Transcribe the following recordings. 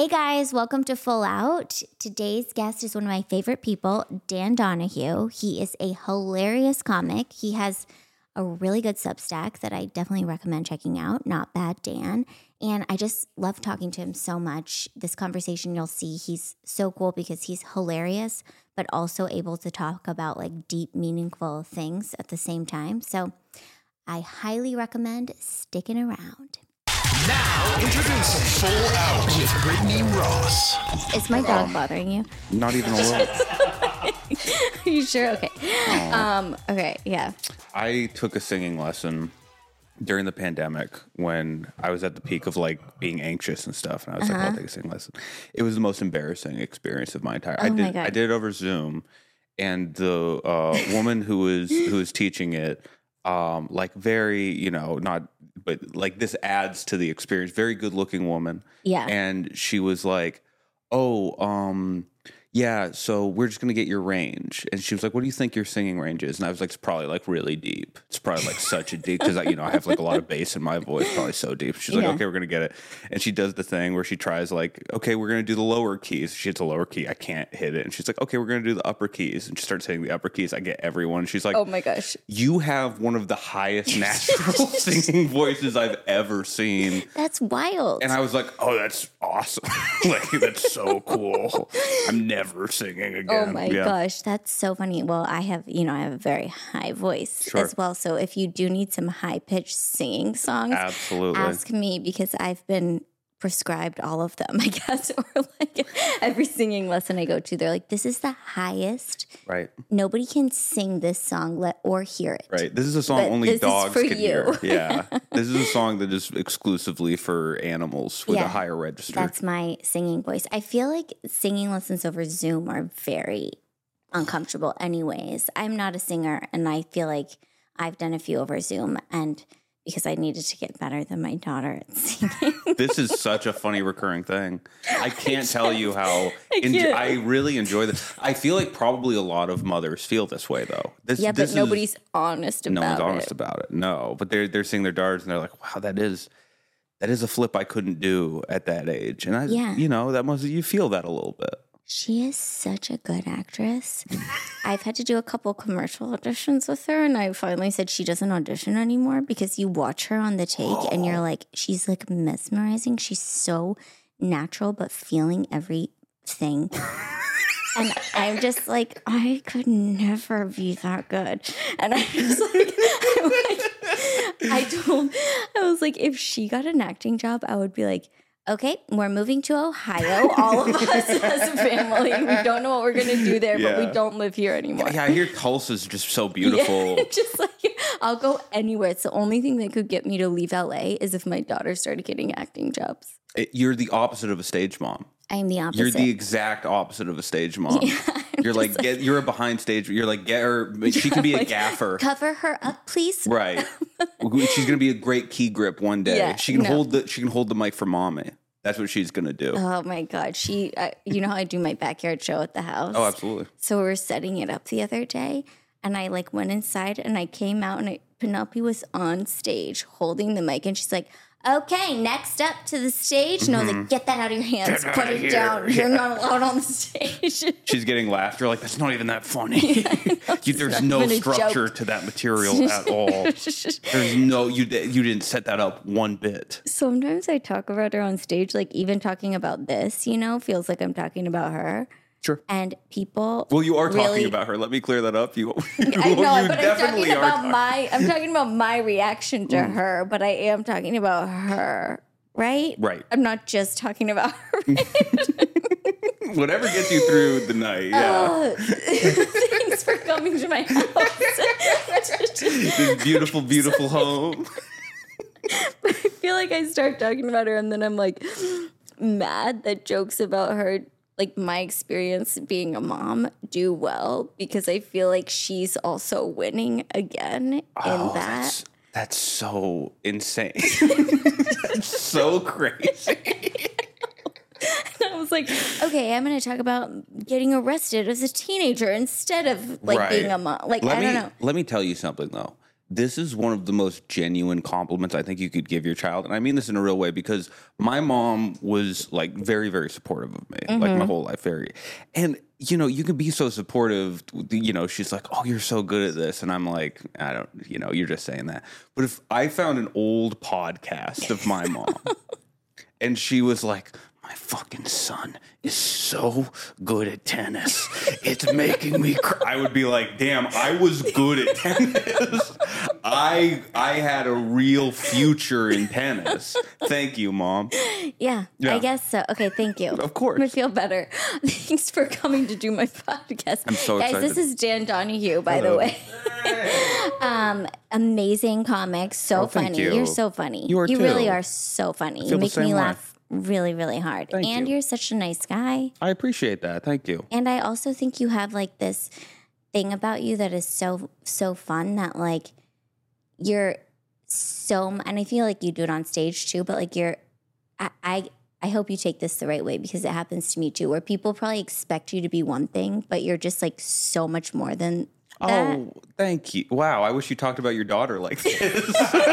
Hey guys, welcome to Full Out. Today's guest is one of my favorite people, Dan Donahue. He is a hilarious comic. He has a really good Substack that I definitely recommend checking out, Not Bad Dan. And I just love talking to him so much. This conversation, you'll see he's so cool because he's hilarious, but also able to talk about like deep, meaningful things at the same time. So I highly recommend sticking around. Now, introducing Full Out with Brittany Ross. Is my dog bothering you? Not even a little. Are you sure? Okay. Okay, yeah. I took a singing lesson during the pandemic when I was at the peak of like being anxious and stuff, and I was like, I'll take a singing lesson. It was the most embarrassing experience of my entire. Oh my God. I did it over Zoom, and the woman who was teaching it, like very, not, but like this adds to the experience. Very good looking woman. Yeah. And she was like, yeah, so we're just going to get your range. And she was like, what do you think your singing range is? And I was like, it's probably like really deep. It's probably like such a deep, because I have like a lot of bass in my voice, probably so deep. She's like, okay, we're going to get it. And she does the thing where she tries like, okay, we're going to do the lower keys. She hits a lower key. I can't hit it. And she's like, okay, we're going to do the upper keys. And she starts hitting the upper keys. I get everyone. She's like, Oh my gosh. you have one of the highest natural singing voices I've ever seen. That's wild. And I was like, oh, that's awesome. Like, that's so cool. I'm never singing again. Oh my gosh, that's so funny. Well, I have a very high voice as well. So if you do need some high pitched singing songs, absolutely ask me, because I've been prescribed all of them, I guess, or like every singing lesson I go to, they're like, this is the highest. Right. Nobody can sing this song or hear it. Right. This is a song But only dogs can you. hear. Yeah. This is a song that is exclusively for animals with a higher register. That's my singing voice. I feel like singing lessons over Zoom are very uncomfortable anyways. I'm not a singer, and I feel like I've done a few over Zoom, and because I needed to get better than my daughter at singing. This is such a funny recurring thing. I can't tell you how I really enjoy this. I feel like probably a lot of mothers feel this way, though. But nobody's honest about it. No one's honest about it. No, but they're seeing their daughters and they're like, wow, that is a flip I couldn't do at that age. And you feel that a little bit. She is such a good actress. I've had to do a couple commercial auditions with her, and I finally said she doesn't audition anymore, because you watch her on the take and you're like, she's like mesmerizing. She's so natural, but feeling everything. And I'm just like, I could never be that good. And I was like, if she got an acting job, I would be like, okay, we're moving to Ohio, all of us as a family. We don't know what we're going to do there, but we don't live here anymore. Yeah, I hear Tulsa's just so beautiful. Yeah, just like, I'll go anywhere. It's the only thing that could get me to leave LA is if my daughter started getting acting jobs. You're the opposite of a stage mom. I'm the opposite. You're the exact opposite of a stage mom. Yeah, you're like, you're a behind stage. You're like, get her. She can be a gaffer. Cover her up, please. Right. She's gonna be a great key grip one day. Yeah, she can hold the mic for mommy. That's what she's gonna do. Oh my God. You know how I do my backyard show at the house? Oh, absolutely. So we were setting it up the other day, and I like went inside and I came out, and Penelope was on stage holding the mic, and she's like, okay, next up to the stage. And I was like, get that out of your hands. Put it down. You're not allowed on the stage. She's getting laughter. Like, that's not even that funny. There's no structure to that material at all. There's no, you didn't set that up one bit. Sometimes I talk about her on stage, like even talking about this, feels like I'm talking about her. Sure. And people. Well, you are talking about her. Let me clear that up. I know, but I'm talking about my reaction to her, but I am talking about her, right? Right. I'm not just talking about her. Whatever gets you through the night. Yeah. Thanks for coming to my house. This beautiful, beautiful home. But I feel like I start talking about her, and then I'm like mad that jokes about her, like my experience being a mom, do well, because I feel like she's also winning again in that. That's so insane. That's so crazy. And I was like, okay, I'm going to talk about getting arrested as a teenager instead of like being a mom. Like, I don't know. Let me tell you something though. this is one of the most genuine compliments I think you could give your child. And I mean this in a real way because my mom was like very, very supportive of me, like my whole life. And, you know, you can be so supportive, you know, she's like, oh, you're so good at this. And I'm like, I don't, you know, you're just saying that. But if I found an old podcast of my mom and she was like, my fucking son is so good at tennis. It's making me cry. I would be like, damn, I was good at tennis. I had a real future in tennis. Thank you, Mom. Yeah, I guess so. Okay, thank you. Of course. I feel better. Thanks for coming to do my podcast. I'm so Guys, excited. this is Dan Donahue, by the way. Amazing comics. So thank funny. you. You're so funny. You are You too. really are so funny. You the make same me way. laugh really, really hard. Thank and you. You're such a nice guy. I appreciate that. Thank you. And I also think you have like this thing about you that is so fun that like you're so, and I feel like you do it on stage too, but like I hope you take this the right way because it happens to me too, where people probably expect you to be one thing, but you're just like so much more than that. Oh, thank you. Wow, I wish you talked about your daughter like this.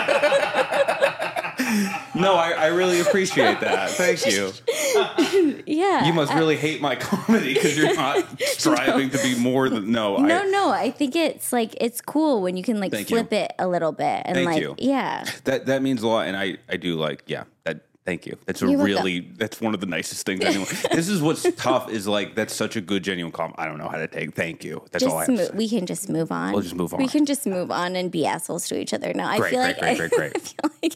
No, I really appreciate that. Thank you. Yeah. You must really hate my comedy because you're not striving to be more than No, I think it's like it's cool when you can like Thank flip it a little bit and Thank like you. yeah. That means a lot, and I do like that. Thank you. That's You're welcome. that's one of the nicest things anyone. This is what's tough is like that's such a good genuine compliment. I don't know how to take. Thank you. That's all I have to say. We can just move on. We'll just move on. We can just move on and be assholes to each other. No, I Great, feel like great. I feel like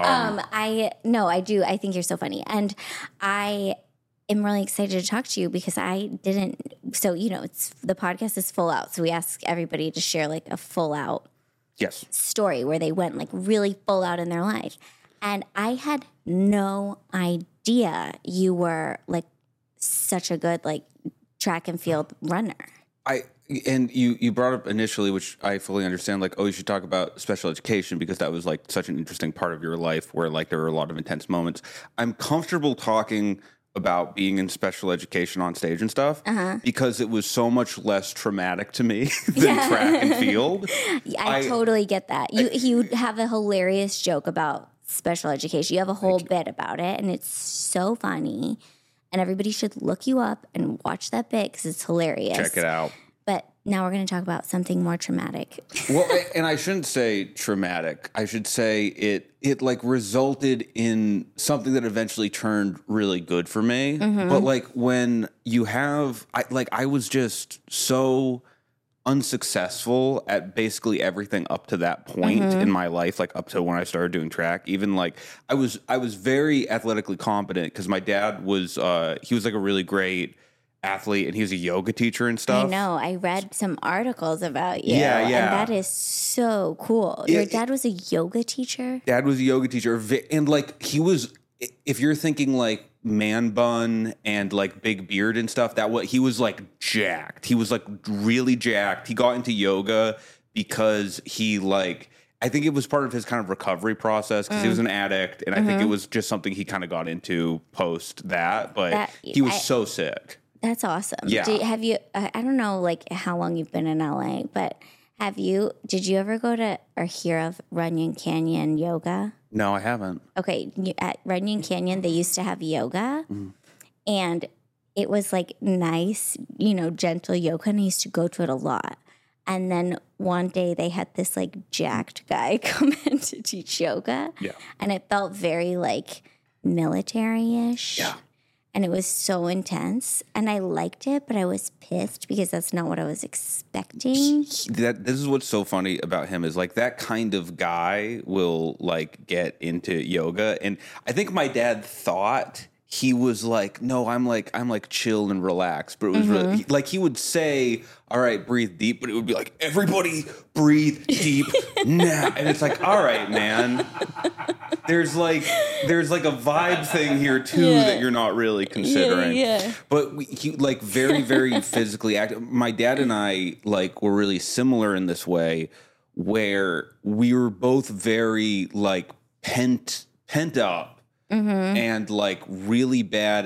I do. I think you're so funny, and I am really excited to talk to you because I didn't. So you know, it's the podcast is full out, so we ask everybody to share like a full out Yes. story where they went like really full out in their life, and I had no idea you were like such a good like track and field runner. And you brought up initially, which I fully understand, like, oh, you should talk about special education because that was like such an interesting part of your life where like there were a lot of intense moments. I'm comfortable talking about being in special education on stage and stuff because it was so much less traumatic to me than track and field. I totally get that. You have a hilarious joke about special education. You have a whole bit about it, and it's so funny. And everybody should look you up and watch that bit because it's hilarious. Check it out. But now we're going to talk about something more traumatic. Well, and I shouldn't say traumatic. I should say it like resulted in something that eventually turned really good for me. But like when you have, I was just so unsuccessful at basically everything up to that point in my life, like up to when I started doing track. Even like I was very athletically competent because my dad was he was like a really great athlete and he was a yoga teacher and stuff. I know. I read some articles about you. Yeah. And that is so cool. Your dad was a yoga teacher? Dad was a yoga teacher. And like he was, if you're thinking like man bun and like big beard and stuff, he was like jacked. He was like really jacked. He got into yoga because he like, I think it was part of his kind of recovery process because he was an addict. And I think it was just something he kind of got into post that, but he was so sick. That's awesome. Yeah. Have you, I don't know like how long you've been in LA, but did you ever go to or hear of Runyon Canyon Yoga? No, I haven't. Okay. At Runyon Canyon, they used to have yoga and it was like nice, gentle yoga. And I used to go to it a lot. And then one day they had this like jacked guy come in to teach yoga. Yeah. And it felt very like military-ish. Yeah. And it was so intense. And I liked it, but I was pissed because that's not what I was expecting. This is what's so funny about him is like that kind of guy will like get into yoga. And I think my dad thought he was like, no, I'm like chill and relaxed. But it was really like he would say, all right, breathe deep. But it would be like, everybody breathe deep now. And it's like, all right, man. There's like a vibe thing here too that you're not really considering. Yeah. But he like very, very physically active. My dad and I like were really similar in this way where we were both very like pent up and like really bad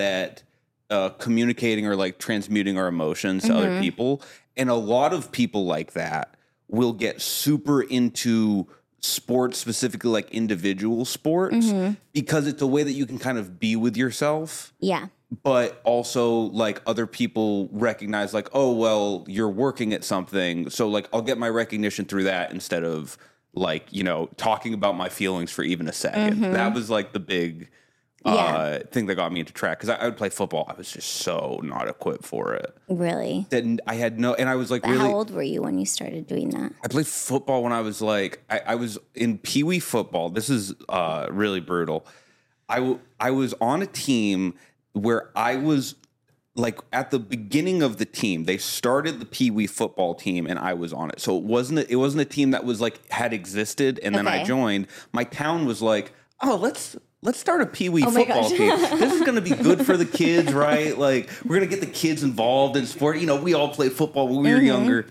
at communicating or like transmuting our emotions to other people. And a lot of people like that will get super into sports, specifically like individual sports, because it's a way that you can kind of be with yourself. Yeah. But also like other people recognize like, oh, well, you're working at something. So like I'll get my recognition through that instead of like, you know, talking about my feelings for even a second. That was like the big thing that got me into track. Because I would play football. I was just so not equipped for it. Really? That I had no, and I was like, But really. how old were you when you started doing that? I played football when I was like, I was in Pee Wee football. This is really brutal. I was on a team where I was like at the beginning of the team. They started the Pee Wee football team and I was on it. So it wasn't a team that was like had existed and then I joined. My town was like, oh, let's start a Pee Wee football team. This is going to be good for the kids, right? Like we're going to get the kids involved in sport. You know, we all played football when we were younger.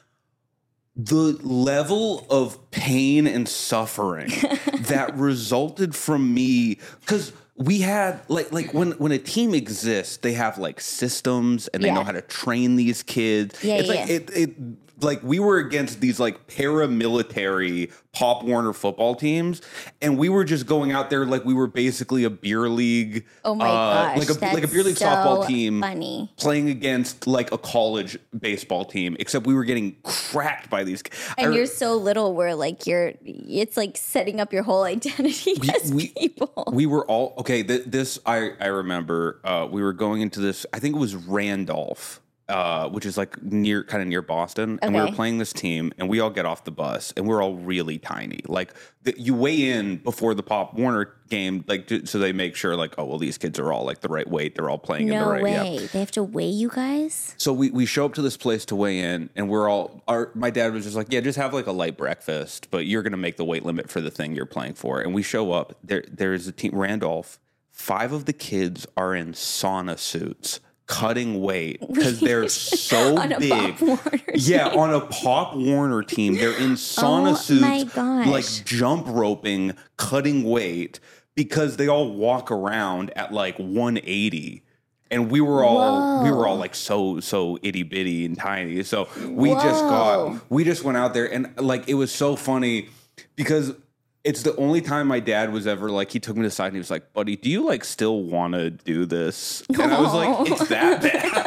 The level of pain and suffering that resulted from me, because we had like when a team exists, they have like systems and they know how to train these kids. Like we were against these like paramilitary Pop Warner football teams, and we were just going out there like we were basically a beer league. Oh my gosh, like a beer league softball team, funny. Playing against like a college baseball team. Except we were getting cracked by these. And you're so little, where like it's like setting up your whole identity as people. We were all okay. This I remember. We were going into this. I think it was Randolph. Which is like kind of near Boston, and we were playing this team, and we all get off the bus, and we're all really tiny. Like you weigh in before the Pop Warner game, like so they make sure, like, oh well, these kids are all like the right weight, they're all playing in the right. No way, they have to weigh you guys. So we show up to this place to weigh in, and we're all. My dad was just like, yeah, just have like a light breakfast, but you're gonna make the weight limit for the thing you're playing for. And we show up. There's a team, Randolph. 5 of the kids are in sauna suits, cutting weight because they're so on big. Pop Warner on a Pop Warner team, they're in sauna suits, like jump roping, cutting weight because they all walk around at like 180. And we were all like so itty bitty and tiny. So we just went out there, and like it was so funny because it's the only time my dad was ever like, he took me to the side and he was like, buddy, do you like still want to do this? And I was like, it's that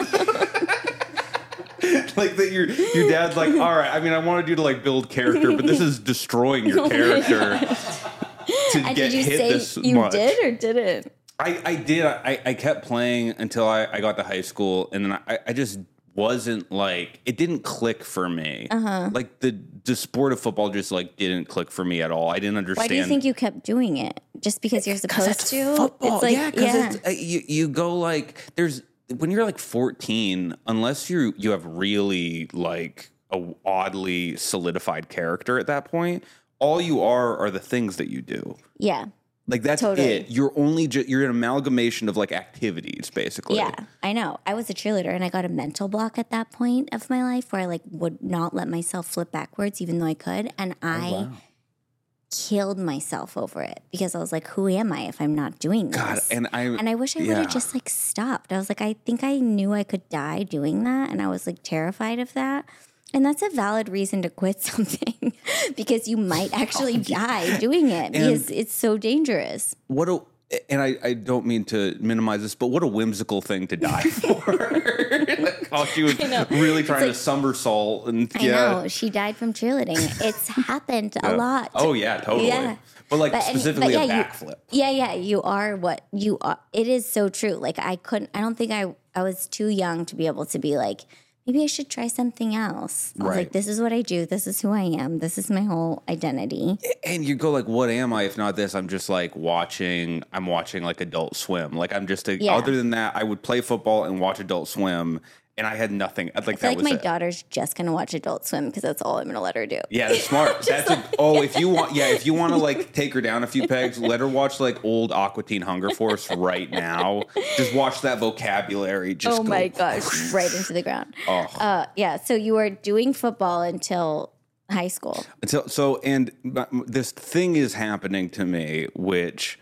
bad. Like that your dad's like, all right, I mean, I wanted you to like build character, but this is destroying your character to and get did you hit say this you much. did or didn't? I did. I kept playing until I got to high school, and then I just wasn't like, it didn't click for me. Like the sport of football just like didn't click for me at all. I didn't understand. Why do you think you kept doing it? Just because you're supposed to? Football. It's like, yeah, because you go like, when you're like 14, unless you have really like a oddly solidified character at that point, all you are the things that you do. Yeah. Like that's it. You're only you're an amalgamation of like activities, basically. Yeah, I know. I was a cheerleader, and I got a mental block at that point of my life where I like would not let myself flip backwards, even though I could, and I killed myself over it because I was like, "Who am I if I'm not doing this?" God, and I wish I would have just like stopped. I was like, I think I knew I could die doing that, and I was like terrified of that. And that's a valid reason to quit something because you might actually die doing it because it's so dangerous. I don't mean to minimize this, but what a whimsical thing to die for. Like, she was really trying to somersault. And I know. She died from cheerleading. It's happened a lot. Oh, yeah, totally. Yeah. But specifically a backflip. You are what you are. It is so true. Like I don't think I was too young to be able to be like, maybe I should try something else. I was like, this is what I do. This is who I am. This is my whole identity. And you go like, what am I if not this? I'm just like watching like Adult Swim. Like I'm just other than that, I would play football and watch Adult Swim. And I had nothing. I feel like my daughter's just going to watch Adult Swim because that's all I'm going to let her do. Yeah, that's smart. If you want to like take her down a few pegs, let her watch like old Aqua Teen Hunger Force right now. Just watch that vocabulary. My gosh, right into the ground. So you were doing football until high school. This thing is happening to me, which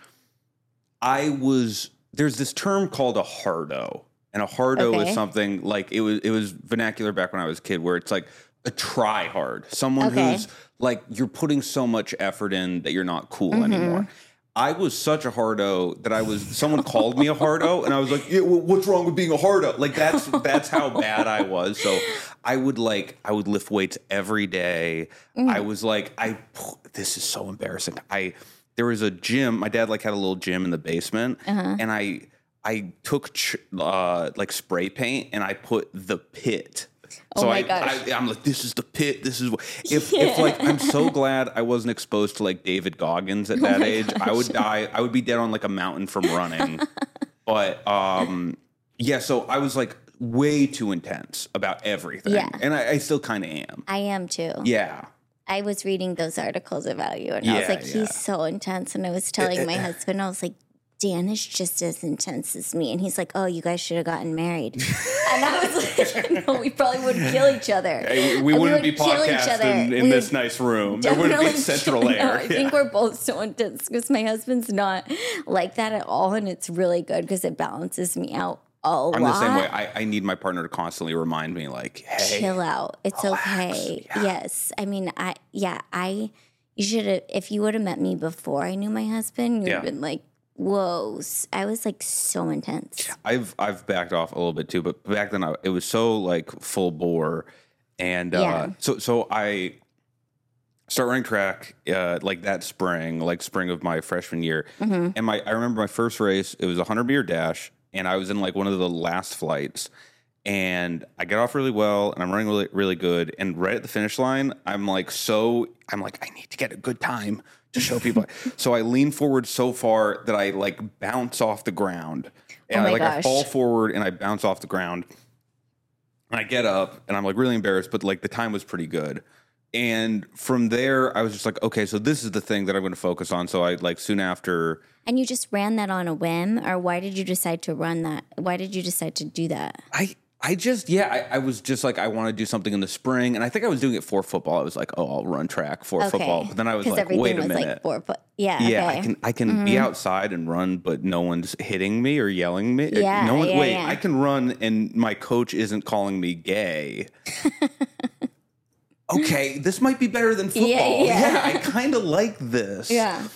there's this term called a hardo. And a hardo is something like it was vernacular back when I was a kid, where it's like a try hard, someone who's like, you're putting so much effort in that you're not cool anymore. I was such a hardo that someone called me a hardo, and I was like, yeah, well, what's wrong with being a hardo? Like, that's how bad I was. So I would lift weights every day. I was like, this is so embarrassing. There was a gym. My dad like had a little gym in the basement, and I took like spray paint and I put the pit. So I'm like, this is the pit. This is if like, I'm so glad I wasn't exposed to like David Goggins at that age. I would die. I would be dead on like a mountain from running. But yeah, so I was like way too intense about everything. Yeah. And I still kind of am. I am too. Yeah. I was reading those articles about you, and I was like, he's so intense. And I was telling my husband, I was like, Dan is just as intense as me. And he's like, oh, you guys should have gotten married. And I was like, no, we probably wouldn't kill each other. Hey, we wouldn't be podcasting in this nice room. There wouldn't be central air. No, I think we're both so intense because my husband's not like that at all. And it's really good because it balances me out a lot. I'm the same way. I need my partner to constantly remind me, like, hey, chill out. It's relax. Okay. Yeah. Yes. I mean, you should have, if you would have met me before I knew my husband, you would have been like, whoa, I was like so intense. I've backed off a little bit too, but back then it was so like full bore, and so I start running track like that spring of my freshman year, and I remember my first race. It was a 100-meter dash, and I was in like one of the last flights, and I got off really well, and I'm running really really good, and right at the finish line, I'm like I need to get a good time to show people. So I lean forward so far that I like bounce off the ground, and I fall forward and I bounce off the ground, and I get up and I'm like really embarrassed, but like the time was pretty good. And from there I was just like, okay, so this is the thing that I'm going to focus on. So I like soon after. And you just ran that on a whim, or why did you decide to run that? Why did you decide to do that? I was just like, I want to do something in the spring. And I think I was doing it for football. I was like, oh, I'll run track for football. But then I was like, wait a minute. I can be outside and run, but no one's hitting me or yelling me. I can run and my coach isn't calling me gay. Okay, this might be better than football. Yeah, I kind of like this. Yeah.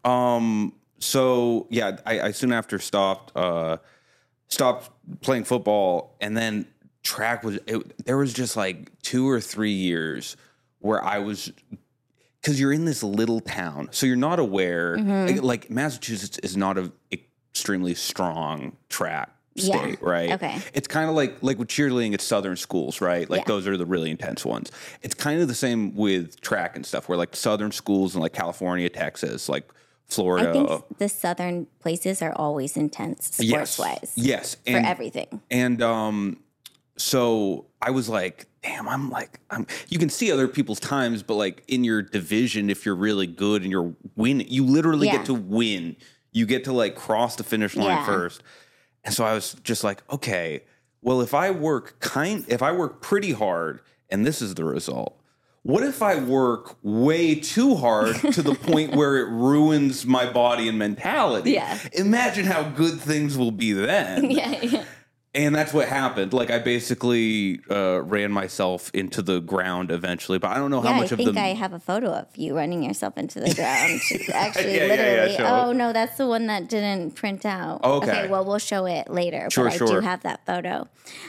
So yeah, I soon after stopped playing football, and then track there was just like 2 or 3 years where I was, because you're in this little town, so you're not aware. Like Massachusetts is not an extremely strong track state, right? Okay. It's kind of like with cheerleading, it's Southern schools, right? Like those are the really intense ones. It's kind of the same with track and stuff, where like Southern schools in like California, Texas, like Florida. I think the southern places are always intense sports-wise. Yes. For everything. And so I was like, damn, you can see other people's times, but like in your division, if you're really good and you're winning, you literally get to win. You get to like cross the finish line first. And so I was just like, okay, well, if I work pretty hard and this is the result, what if I work way too hard to the point where it ruins my body and mentality? Yeah. Imagine how good things will be then. Yeah. And that's what happened. Like I basically ran myself into the ground eventually, but I don't know how much of the. I think I have a photo of you running yourself into the ground. Actually, literally. Oh no, that's the one that didn't print out. Okay. Well, we'll show it later. Sure. I do have that photo.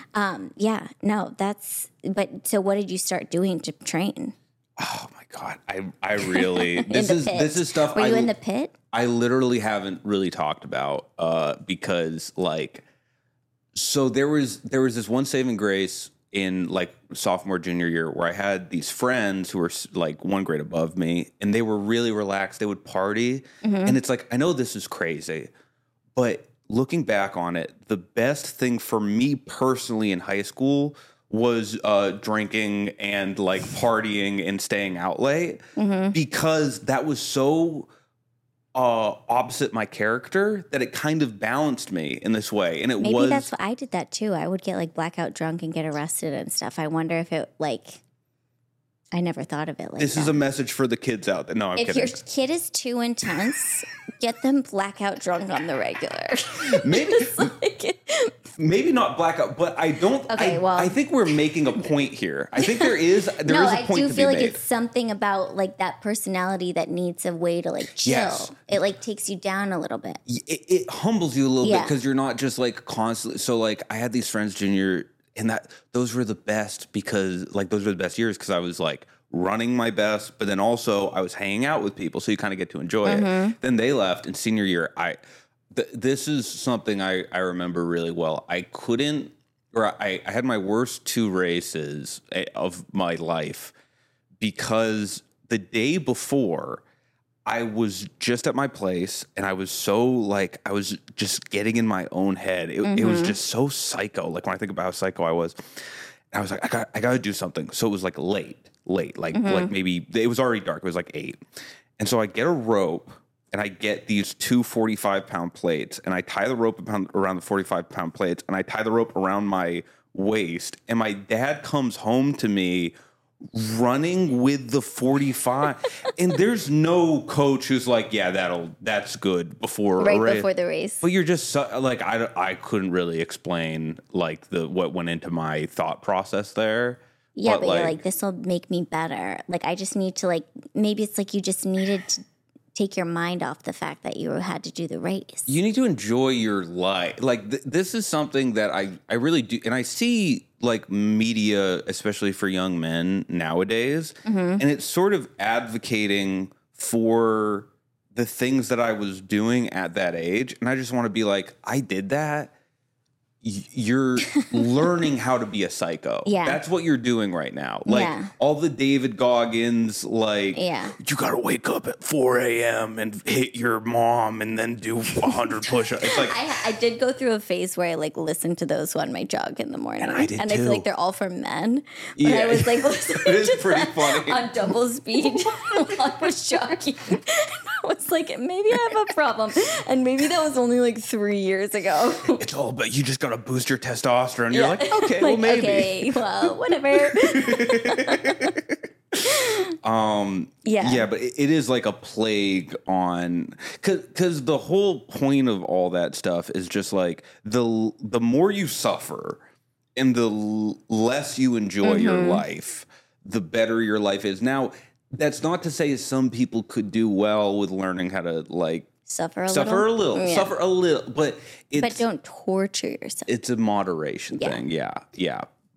But so what did you start doing to train? Oh my God, I really this is stuff. Were you in the pit? I literally haven't really talked about because like. So there was this one saving grace in like sophomore, junior year where I had these friends who were like one grade above me, and they were really relaxed. They would party. And it's like, I know this is crazy, but looking back on it, the best thing for me personally in high school was drinking and like partying and staying out late because that was so opposite my character that it kind of balanced me in this way. And maybe that's what I did that too. I would get like blackout drunk and get arrested and stuff. I wonder if it like, I never thought of it like This that. is a message for the kids out there. No, I'm If kidding. your kid is too intense, get them blackout drunk on the regular. Maybe It's like, maybe not blackout, but I don't. Okay, I think we're making a point here. I think there is a no, point I do to feel be like made. it's something about like that personality that needs a way to like chill. Yes. It like takes you down a little bit. It humbles you a little bit Yeah. because you're not just like constantly. So like I had these friends junior, and those were the best because like those were the best years because I was like running my best, but then also I was hanging out with people, so you kind of get to enjoy it. Then they left, and senior year, this is something I remember really well. I had my worst 2 races of my life because the day before I was just at my place and I was so like, I was just getting in my own head. It was just so psycho. Like when I think about how psycho I was, I was like, I got to do something. So it was like late, like maybe it was already dark. It was like 8. And so I get a rope and I get these 2 45-pound plates and I tie the rope around the 45-pound plates and I tie the rope around my waist. And my dad comes home to me running with the 45 and there's no coach who's like, yeah, that's good before a race. Before the race. But you're just like, I couldn't really explain like what went into my thought process there. Yeah, but you're like, this will make me better. Like, I just need to, like, maybe it's like you just needed to take your mind off the fact that you had to do the race. You need to enjoy your life. Like, this is something that I really do. And I see, like, media, especially for young men nowadays, and it's sort of advocating for the things that I was doing at that age. And I just want to be like, I did that. You're learning how to be a psycho. Yeah. That's what you're doing right now. Like Yeah. all the David Goggins, like, Yeah. you got to wake up at 4 a.m. and hit your mom and then do 100 push-ups. It's like, I did go through a phase where I like listened to those on my jog in the morning, And I did I too. feel like they're all for men. But Yeah. I was like listening It is to pretty that funny. on double speed while I was jogging. I was like, maybe I have a problem, and maybe that was only like 3 years ago. it's all about you just got to boost your testosterone. You're Yeah. like, okay, well, maybe. Okay, well, whatever. Yeah, but it is like a plague on because the whole point of all that stuff is just like the more you suffer and the less you enjoy your life, the better your life is. Now, that's not to say some people could do well with learning how to like Suffer a little, but it's but don't torture yourself. it's a moderation Yeah. thing. Yeah.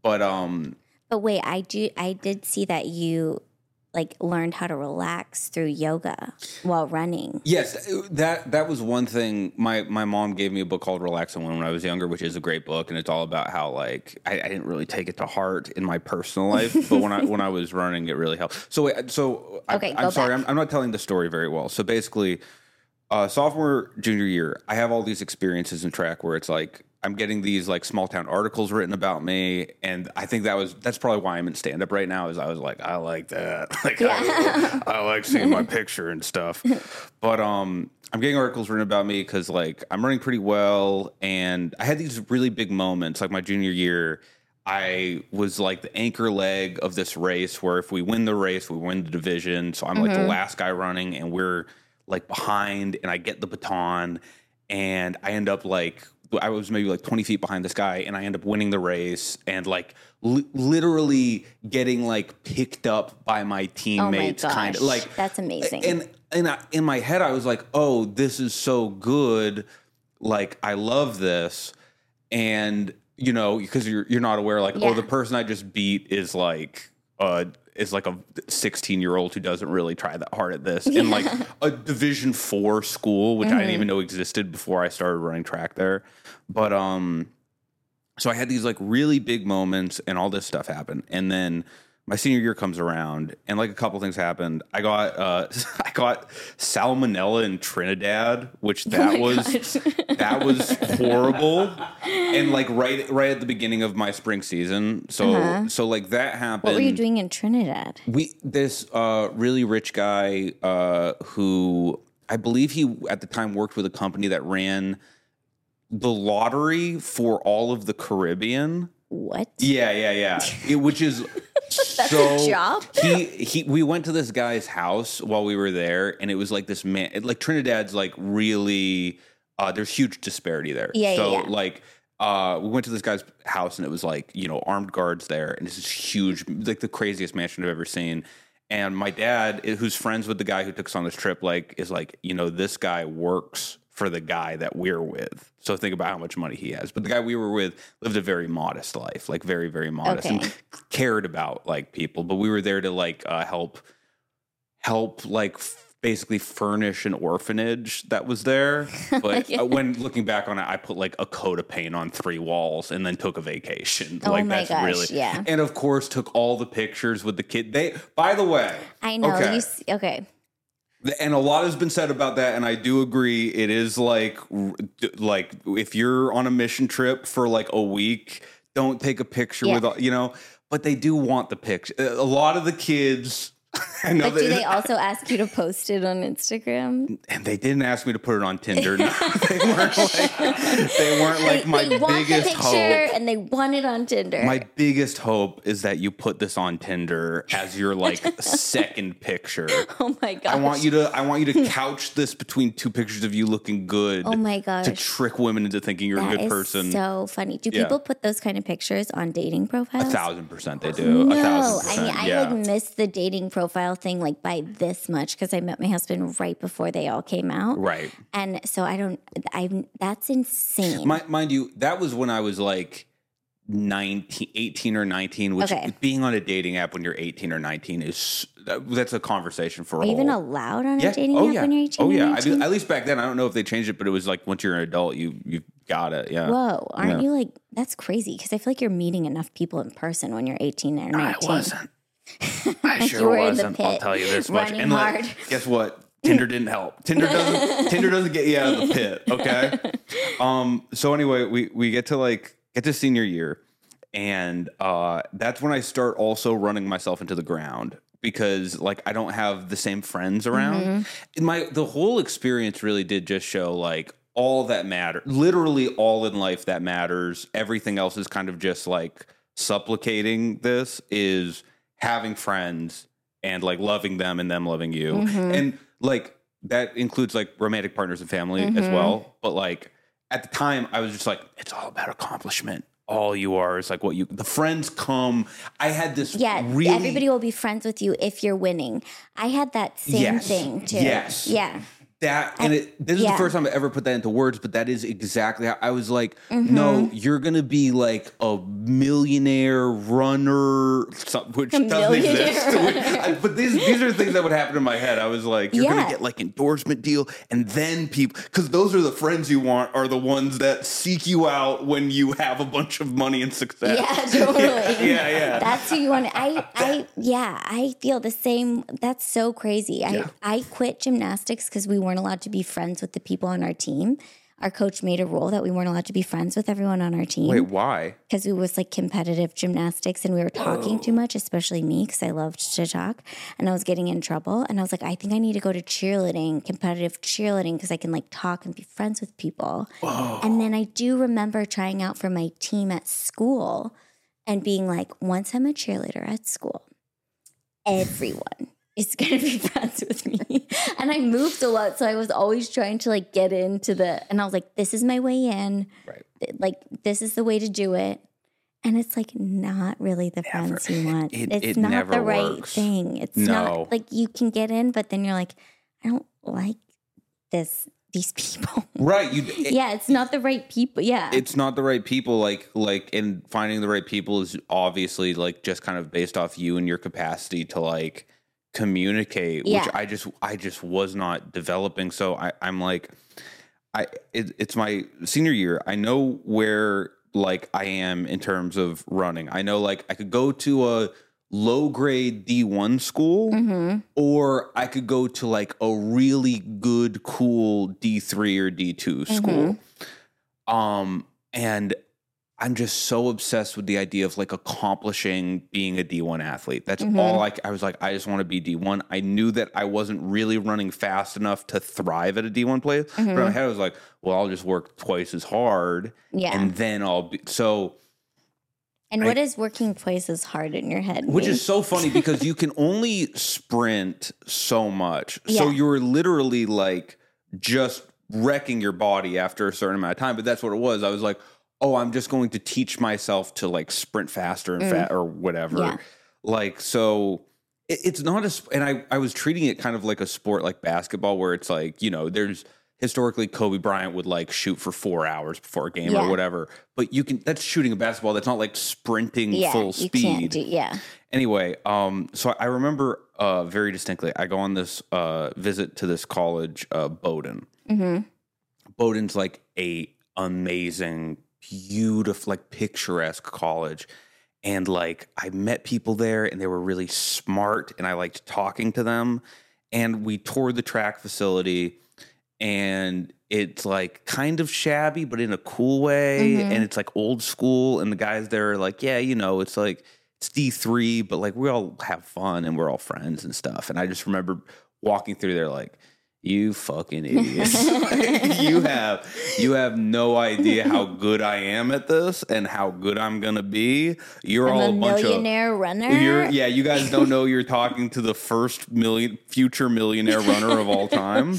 But But wait, I did see that you like learned how to relax through yoga while running. yes, that was one thing. My mom gave me a book called Relax and Win when I was younger, which is a great book, and it's all about how like I didn't really take it to heart in my personal life, but when I was running, it really helped. So Okay, I'm go sorry, back. I'm not telling the story very well. So basically, sophomore, junior year, I have all these experiences in track where it's like I'm getting these like small town articles written about me, and I think that's probably why I'm in stand up right now. Is I was like, I like that, like I like seeing my picture and stuff. But I'm getting articles written about me because like I'm running pretty well, and I had these really big moments like my junior year. I was like the anchor leg of this race where if we win the race, we win the division. So I'm like the last guy running, and we're like behind, and I get the baton, and I end up like I was maybe like 20 feet behind this guy, and I end up winning the race and like literally getting like picked up by my teammates. Oh my gosh, kind of like that's amazing. And in my head, I was like, oh, this is so good. Like I love this, and you know, because you're not aware, like, Yeah. oh, the person I just beat is like a 16-year-old who doesn't really try that hard at this in like a Division IV school, which I didn't even know existed before I started running track there. But so I had these like really big moments, and all this stuff happened, and then my senior year comes around, and like a couple things happened. I got salmonella in Trinidad, which that was horrible, and like right at the beginning of my spring season. So so like that happened. What were you doing in Trinidad? This really rich guy who I believe he at the time worked with a company that ran the lottery for all of the Caribbean. What? Yeah. Which is That's That's a job. We went to this guy's house while we were there, and it was like this man. Like Trinidad's like really. There's huge disparity there. So like. We went to this guy's house and it was like, armed guards there. And it's this huge, like the craziest mansion I've ever seen. And my dad, who's friends with the guy who took us on this trip, like, is like, this guy works for the guy that we're with. So think about how much money he has. But the guy we were with lived a very modest life, like very, very modest and cared about like people. But we were there to like help like basically furnish an orphanage that was there. But when looking back on it, I put like a coat of paint on 3 walls and then took a vacation. Oh like my that's gosh, really, yeah. And of course took all the pictures with the kid. By the way, I know. Okay. And a lot has been said about that, and I do agree. It is like if you're on a mission trip for like a week, don't take a picture with, but they do want the picture. A lot of the kids. But do they also ask you to post it on Instagram? And they didn't ask me to put it on Tinder. No, they weren't like my biggest hope. And they want it on Tinder. My biggest hope is that you put this on Tinder as your like second picture. Oh my gosh. I want you to couch this between 2 pictures of you looking good. Oh my gosh. To trick women into thinking you're a good person. So funny. Do people put those kind of pictures on dating profiles? 1,000% they do. No, 1,000%. I like missed the dating profile thing like by this much because I met my husband right before they all came out. Right. And so that's insane. Mind you, that was when I was like 18 or 19, which being on a dating app when you're 18 or 19 that's a conversation for Are you even allowed on a dating app when you're 18 or 19? At least back then. I don't know if they changed it, but it was like once you're an adult, you've got it. Yeah. Whoa. Aren't you like, that's crazy because I feel like you're meeting enough people in person when you're 18 or 19. I wasn't. I sure wasn't. I'll tell you this much. And like, guess what? Tinder didn't help. Tinder doesn't get you out of the pit. Okay. So anyway, we get to senior year, and that's when I start also running myself into the ground because like I don't have the same friends around. And the whole experience really did just show like all that matters. Literally all in life that matters. Everything else is kind of just like supplicating. This is having friends and like loving them and them loving you. And like that includes like romantic partners and family as well. But like at the time I was just like, it's all about accomplishment. All you are is like the friends come. I had this everybody will be friends with you if you're winning. I had that same thing too. Yes. Yeah. This is the first time I ever put that into words, but that is exactly how I was like, no, you're going to be like a millionaire runner, which doesn't exist. But these are things that would happen in my head. I was like, you're going to get like endorsement deal. And then people, because those are the friends you want, are the ones that seek you out when you have a bunch of money and success. Yeah, totally. Yeah. That's who you want. I feel the same. That's so crazy. I quit gymnastics because we weren't allowed to be friends with the people on our team. Our coach made a rule that we weren't allowed to be friends with everyone on our team. Wait, why? Because it was like competitive gymnastics and we were talking too much, especially me because I loved to talk and I was getting in trouble. And I was like, I think I need to go to cheerleading, competitive cheerleading, because I can like talk and be friends with people. Whoa. And then I do remember trying out for my team at school and being like, once I'm a cheerleader at school, everyone is going to be friends with me. And I moved a lot. So I was always trying to like get into and I was like, this is my way in. Right. Like, this is the way to do it. And it's like not really the friends you want. It's not the right thing. It's not like you can get in, but then you're like, I don't like these people. Right. It's not the right people. Yeah. It's not the right people. Like, and finding the right people is obviously like just kind of based off you and your capacity to like communicate, which I just was not developing. So I'm like, it's my senior year. I know where like I am in terms of running. I know like I could go to a low grade D1 school, or I could go to like a really good, cool D3 or D2 school. And I'm just so obsessed with the idea of like accomplishing being a D1 athlete. That's all I was like, I just want to be D1. I knew that I wasn't really running fast enough to thrive at a D1 place. But in my head I was like, well, I'll just work twice as hard and then I'll be. So And what is working twice as hard in your head? Which is so funny because you can only sprint so much. Yeah. So you're literally like just wrecking your body after a certain amount of time. But that's what it was. I was like, oh, I'm just going to teach myself to like sprint faster and or whatever. Yeah. Like, so it's not and I was treating it kind of like a sport like basketball where it's like, you know, there's historically Kobe Bryant would like shoot for 4 hours before a game or whatever. But that's shooting a basketball. That's not like sprinting full speed. Anyway, so I remember very distinctly, I go on this visit to this college, Bowdoin. Mm-hmm. Bowdoin's like a amazing, beautiful, like picturesque college. And like I met people there and they were really smart and I liked talking to them. And we toured the track facility. And it's like kind of shabby, but in a cool way. And it's like old school. And the guys there are like, yeah, you know, it's like, it's D3, but like we all have fun and we're all friends and stuff. And I just remember walking through there like, you fucking idiots. you have no idea how good I am at this and how good I'm going to be. You're all a bunch of millionaire runner. You guys don't know you're talking to the first future millionaire runner of all time.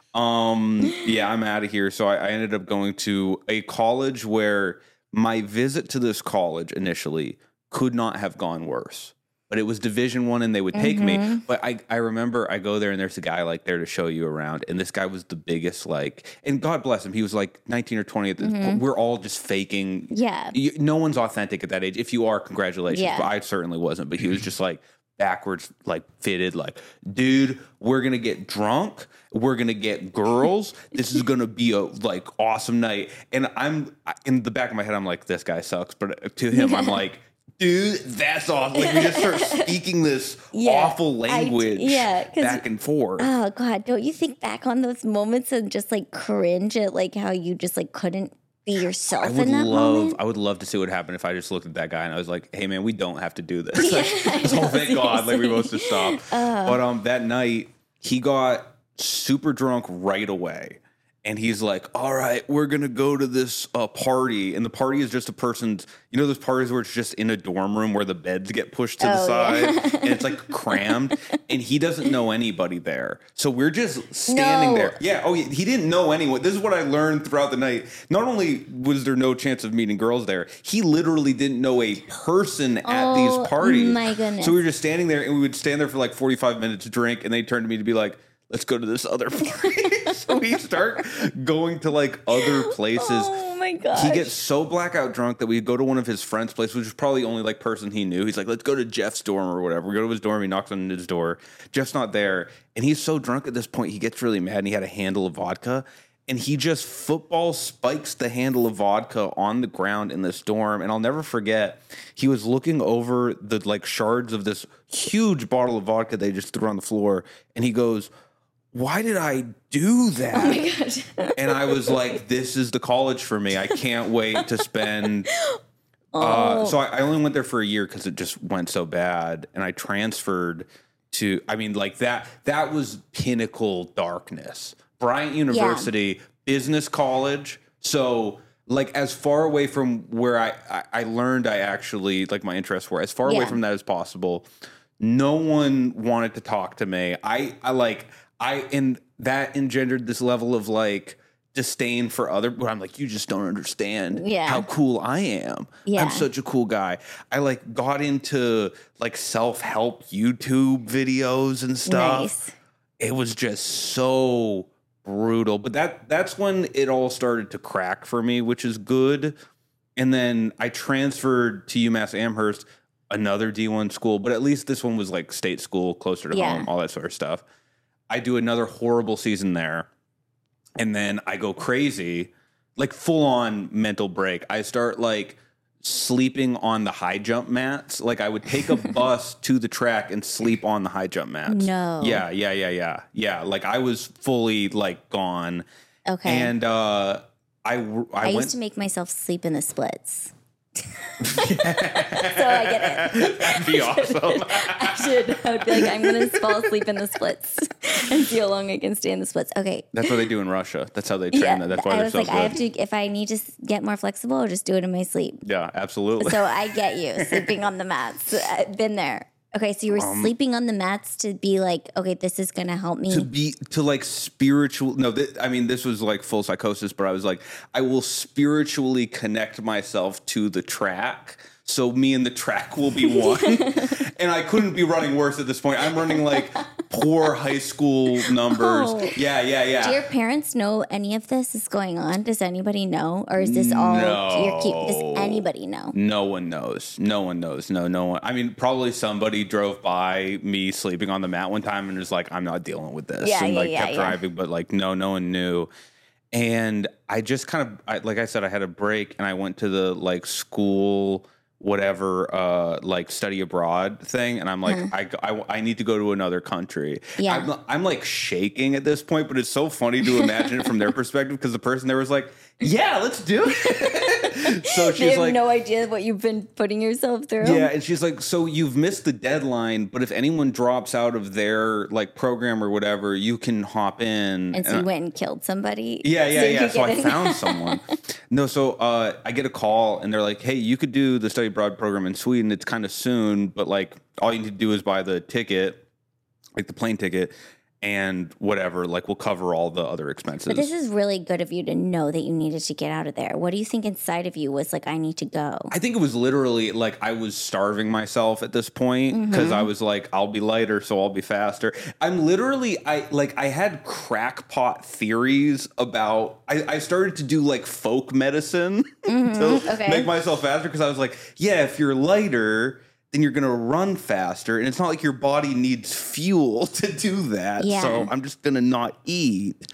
I'm out of here. So I ended up going to a college where my visit to this college initially could not have gone worse. But it was Division I and they would take me. But I remember I go there and there's a guy like there to show you around. And this guy was the biggest like, and God bless him, he was like 19 or 20 at this point. We're all just faking. Yeah. No one's authentic at that age. If you are, congratulations. Yeah. But I certainly wasn't. But he was just like backwards, like fitted, like, dude, we're going to get drunk. We're going to get girls. This is going to be a like awesome night. And I'm in the back of my head, I'm like, this guy sucks. But to him, I'm like, dude, that's awesome. Like we just start speaking this awful language back and forth. Oh God, don't you think back on those moments and just like cringe at like how you just like couldn't be yourself in that moment? I would love to see what happened if I just looked at that guy and I was like, hey man, we don't have to do this. So thank God, like we both just stopped. But that night he got super drunk right away. And he's like, all right, we're going to go to this party. And the party is just a person's, you know, those parties where it's just in a dorm room where the beds get pushed to the side and it's like crammed. And he doesn't know anybody there. So we're just standing there. Yeah. Oh, he didn't know anyone. This is what I learned throughout the night. Not only was there no chance of meeting girls there, he literally didn't know a person at these parties. My goodness. So we were just standing there and we would stand there for like 45 minutes to drink. And they'd turn to me to be like, let's go to this other party. So we start going to like other places. Oh my gosh. He gets so blackout drunk that we go to one of his friends' place, which is probably the only like person he knew. He's like, let's go to Jeff's dorm or whatever. We go to his dorm. He knocks on his door. Jeff's not there. And he's so drunk at this point, he gets really mad and he had a handle of vodka. And he just football spikes the handle of vodka on the ground in this dorm. And I'll never forget, he was looking over the like shards of this huge bottle of vodka they just threw on the floor. And he goes, why did I do that? Oh my gosh. And I was like, this is the college for me. I can't wait to spend. So I only went there for a year because it just went so bad. And I transferred to, I mean, like that was pinnacle darkness. Bryant University, business college. So like as far away from where I learned I actually, like my interests were, as far away from that as possible. No one wanted to talk to me. And that engendered this level of like disdain for other, but I'm like, you just don't understand how cool I am. Yeah. I'm such a cool guy. I like got into like self-help YouTube videos and stuff. Nice. It was just so brutal. But that's when it all started to crack for me, which is good. And then I transferred to UMass Amherst, another D1 school, but at least this one was like state school, closer to home, all that sort of stuff. I do another horrible season there, and then I go crazy, like full on mental break. I start like sleeping on the high jump mats. Like I would take a bus to the track and sleep on the high jump mats. No. Yeah. Like I was fully like gone. Okay. And I used to make myself sleep in the splits. So I get it. That'd be awesome. I would be like, I'm going to fall asleep in the splits and see how long I can stay in the splits. Okay. That's what they do in Russia. That's how they train. That's why I they're was so like, good. I have to, if I need to get more flexible, I'll just do it in my sleep. Yeah, absolutely. So I get you sleeping on the mats. I've been there. Okay, so you were sleeping on the mats to be like, okay, this is going to help me. To like spiritual. No, I mean, this was like full psychosis, but I was like, I will spiritually connect myself to the track. So me and the track will be one. And I couldn't be running worse at this point. I'm running like poor high school numbers. Oh. Yeah. Do your parents know any of this is going on? Does anybody know? Or is this all does anybody know? No one knows. No one knows. No one. I mean, probably somebody drove by me sleeping on the mat one time and was like, I'm not dealing with this. Kept driving, but like, no one knew. And I just kind of, like I said, I had a break and I went to the like school whatever like study abroad thing, and I'm like, I need to go to another country. I'm like shaking at this point, but it's so funny to imagine it from their perspective, because the person there was like, yeah, let's do it. So she's like, no idea what you've been putting yourself through. Yeah, and she's like, so you've missed the deadline, but if anyone drops out of their like program or whatever, you can hop in. And so you went and killed somebody. Yeah. So I found someone. No, so I get a call and they're like, hey, you could do the study abroad program in Sweden. It's kind of soon, but like all you need to do is buy the ticket, like the plane ticket, and whatever, like we'll cover all the other expenses. But this is really good of you to know that you needed to get out of there. What do you think inside of you was like, I need to go? I think it was literally like I was starving myself at this point, because I was like, I'll be lighter, so I'll be faster. I'm literally, I had crackpot theories about, I started to do like folk medicine to make myself faster, because I was like, yeah, if you're lighter, then you're going to run faster. And it's not like your body needs fuel to do that. Yeah. So I'm just going to not eat.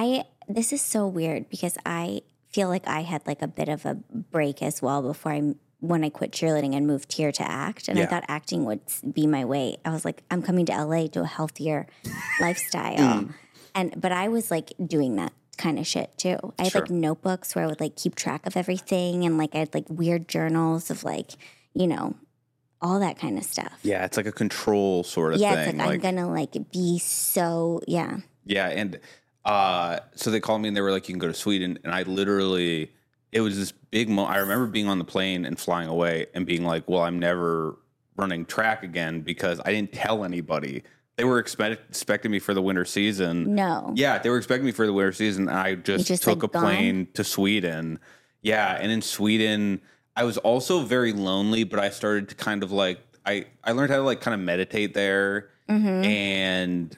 This is so weird, because I feel like I had like a bit of a break as well when I quit cheerleading and moved here to act. And I thought acting would be my way. I was like, I'm coming to LA to a healthier lifestyle. But I was like doing that kind of shit too. I had like notebooks where I would like keep track of everything. And like I had like weird journals of like, you know, all that kind of stuff. Yeah, it's like a control sort of thing. Yeah, it's like I'm going to like be so, Yeah, and so they called me and they were like, you can go to Sweden. And I literally, it was this big moment. I remember being on the plane and flying away and being like, well, I'm never running track again, because I didn't tell anybody. They were expecting me for the winter season. No. Yeah, they were expecting me for the winter season. And I just took like a plane to Sweden. Yeah, and in Sweden, I was also very lonely, but I started to kind of like, I learned how to like kind of meditate there. And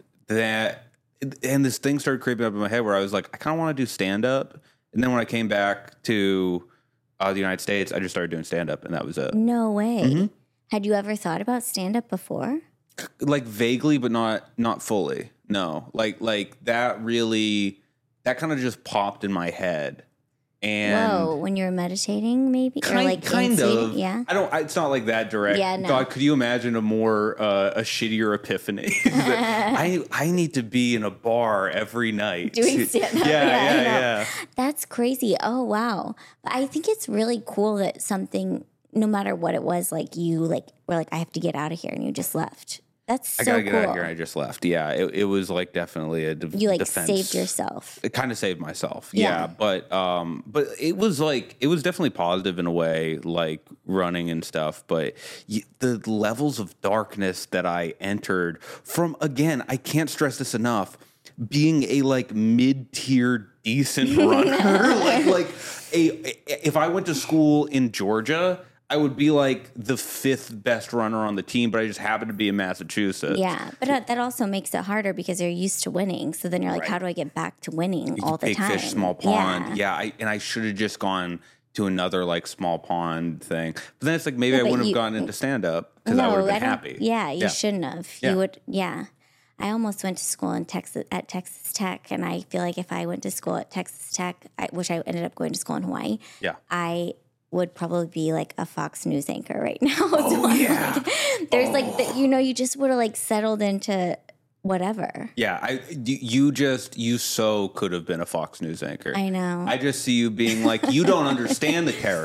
this thing started creeping up in my head where I was like, I kind of want to do stand up. And then when I came back to the United States, I just started doing stand up, and that was it. No way. Had you ever thought about stand up before? Like vaguely, but not fully. No, like that really, that kind of just popped in my head. And when you were meditating, maybe? Kind of. Yeah. It's not like that direct. Yeah, no. God, could you imagine a more, a shittier epiphany? I need to be in a bar every night. Doing stand-up. Yeah. That's crazy. Oh, wow. I think it's really cool that something, no matter what it was, like you like were like, I have to get out of here, and you just left. That's so cool. I gotta get out of here. I just left. Yeah, it was like definitely a you like defense. Saved yourself. It kind of saved myself. Yeah, but it was like, it was definitely positive in a way, like running and stuff. But the levels of darkness that I entered from, again, I can't stress this enough, being a like mid-tier decent runner, if I went to school in Georgia, I would be like the 5th best runner on the team, but I just happened to be in Massachusetts. Yeah, but that also makes it harder because you're used to winning. So then you're like, how do I get back to winning all the time? Big fish, small pond. Yeah, I should have just gone to another like small pond thing. But then it's like, maybe I wouldn't have gone into stand up because I would have been happy. Yeah, you shouldn't have. You would. Yeah. I almost went to school at Texas Tech, and I feel like if I went to school at Texas Tech, which I ended up going to school in Hawaii, I would probably be like a Fox News anchor right now. There's like, you just would have like settled into whatever. Yeah, you so could have been a Fox News anchor. I know. I just see you being like, you don't understand the tariffs.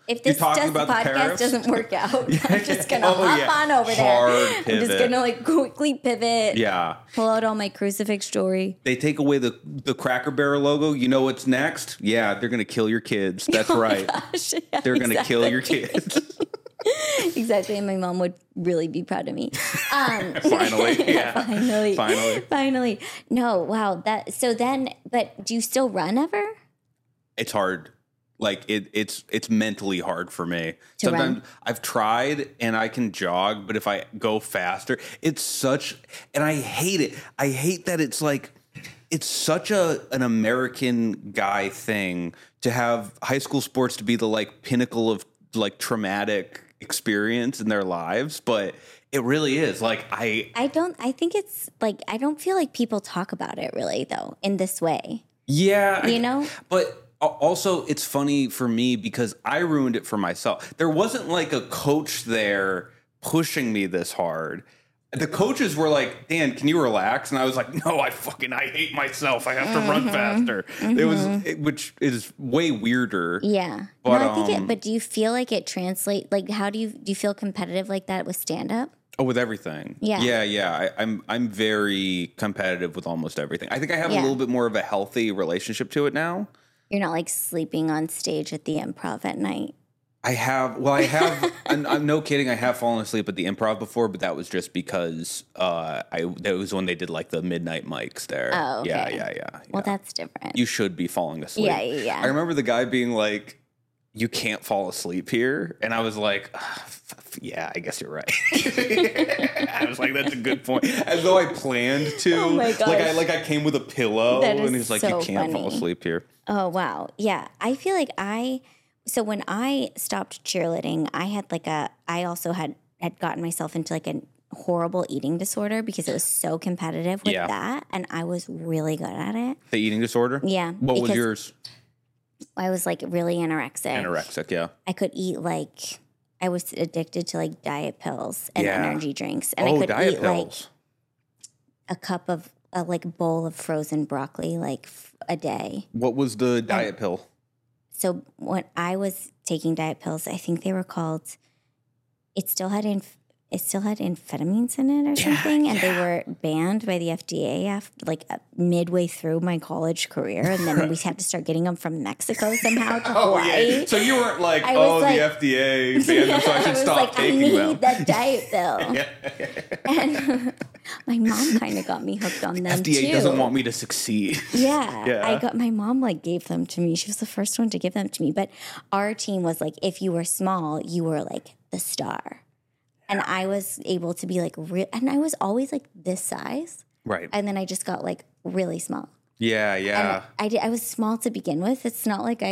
If this podcast doesn't work out, I'm just going to hop on over there. I'm just going to like quickly pivot. Yeah. Pull out all my crucifix jewelry. They take away the Cracker Barrel logo. You know what's next? Yeah, they're going to kill your kids. That's right. Gosh, yeah, they're going to kill your kids. Exactly. And my mom would really be proud of me. Finally. Yeah. Finally. No, wow. But do you still run ever? It's hard. Like it's mentally hard for me. To Sometimes run? I've tried and I can jog, but if I go faster, and I hate it. I hate that it's like, it's such an American guy thing to have high school sports to be the like pinnacle of like traumatic experience in their lives, but it really is. Like I think it's like, I don't feel like people talk about it really though in this way. Yeah. You know? But also, it's funny for me because I ruined it for myself. There wasn't like a coach there pushing me this hard. The coaches were like, Dan, can you relax? And I was like, no, I hate myself. I have to run faster. Which is way weirder. Yeah. But, no, I think but do you feel like it translates? Like, how do you feel competitive like that with stand up? Oh, with everything. Yeah. I'm very competitive with almost everything. I think I have a little bit more of a healthy relationship to it now. You're not like sleeping on stage at the Improv at night. I have, I'm no kidding. I have fallen asleep at the Improv before, but that was just because that was when they did like the midnight mics there. Oh, okay. Yeah. Well, that's different. You should be falling asleep. Yeah. I remember the guy being like, you can't fall asleep here. And I was like, yeah, I guess you're right. I was like, that's a good point. As though I planned to. Oh my gosh. Like I came with a pillow and he's like, you can't fall asleep here. Oh, wow. Yeah. I feel like so when I stopped cheerleading, I also had gotten myself into like a horrible eating disorder because it was so competitive with that. And I was really good at it. The eating disorder? Yeah. What was yours? I was like really anorexic. Anorexic, yeah. I could eat I was addicted to like diet pills and energy drinks. And I could eat pills. Like a cup of like bowl of frozen broccoli like a day. What was the diet pill? So when I was taking diet pills, I think they were called, it still had amphetamines in it or something. And they were banned by the FDA after midway through my college career. And then we had to start getting them from Mexico somehow to Hawaii. Yeah. So you weren't like, the FDA banned them, so I should stop taking them. I need that diet pill. And my mom kind of got me hooked on them too. FDA doesn't want me to succeed. Yeah. My mom gave them to me. She was the first one to give them to me. But our team was like, if you were small, you were like the star. And I was able to be like real, and I was always like this size. Right. And then I just got like really small. Yeah. And I was small to begin with. It's not like